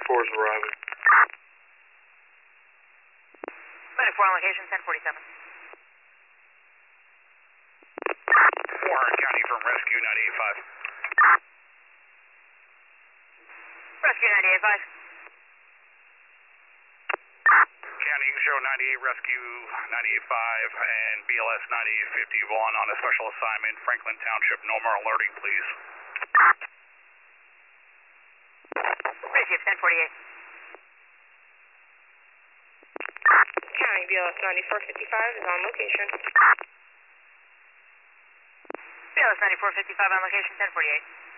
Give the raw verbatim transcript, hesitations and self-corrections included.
four is arriving. ninety-four on location, ten forty-seven. Warren County from Rescue ninety-eight five. Rescue ninety-eight five. County, you can show ninety-eight Rescue ninety-eight five and B L S ninety-eight fifty-one on a special assignment, Franklin Township. No more alerting, please. Received, ten forty-eight. County, B L S ninety-four fifty-five is on location. B L S ninety-four fifty-five on location, ten forty-eight.